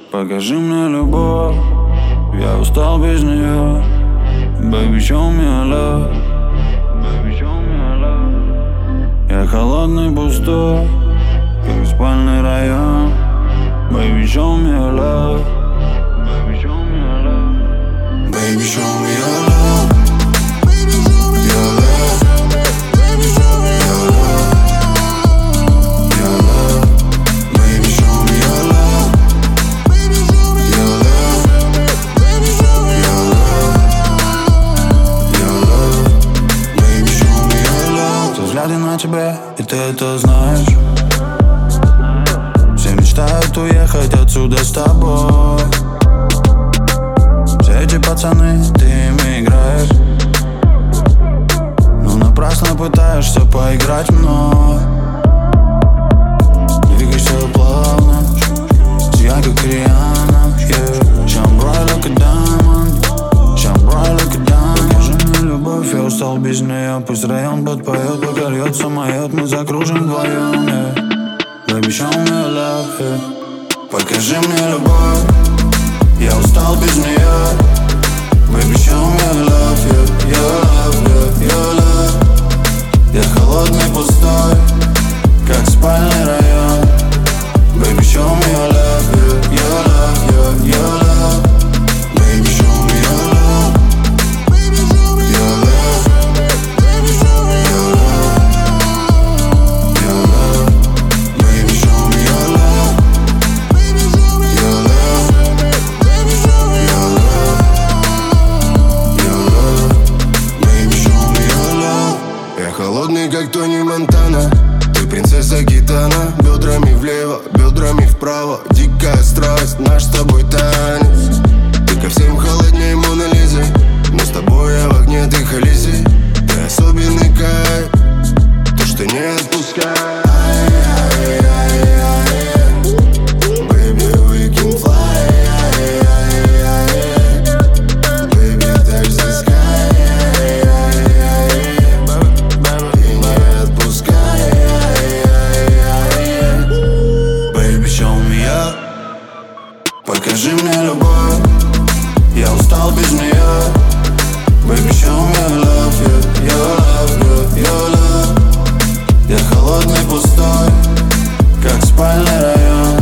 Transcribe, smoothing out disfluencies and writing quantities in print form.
Покажи мне любовь, я устал без нее. Baby, show me your love. Baby, show me your love. Я холодный, пустой, как спальный район. Baby, show me your love. Baby, show me your love. Baby, show me your love. Your love. Baby, show me your love. Your love. Baby, show me your love. Your love. Baby, show me your love. Your love. Baby, show me your love. Все взгляды на тебе, и ты это знаешь. Все мечтают уехать отсюда с тобой. Все эти пацаны, ты ими играешь, но напрасно пытаешься поиграть мной. Двигаешься плавно, сияй как Риhanna, yeah. Shine bright like a diamond, shine bright like a diamond. Покажи мне любовь, я устал без нее. Пусть район подпоет, пока льет самолет, мы закружим вдвоем, yeah. Baby, show me your love, yeah. Покажи мне любовь, я устал без нее. Baby, show me your love, yeah. Your love, yeah. Your love. Я холодный, пустой, как спальный район. Baby, show me your love, yeah. Your love, yeah. Your love. Baby, show me your love. Your love. Baby, show me your love. Your love. Baby, show me your love. Your love. Baby, show me your love. Your love. Baby, show me your love. Я холодный, как Тони Монтана. Ты принцесса гитана. Бедрами влево, бедрами вправо. Дикая страсть, наш с тобой танец. Ты ко всем холодней Мона Лизы, но с тобой я в огне, ты Хализи. Ты особенный кайф, то, что не отпускай. Baby, we can fly. Baby, touch the sky. И не отпускай. Baby, show me up. Покажи мне любовь, я устал без нее. Baby, show me your love, yeah. Your love, yeah. Your love. Я холодный, пустой, как спальный район.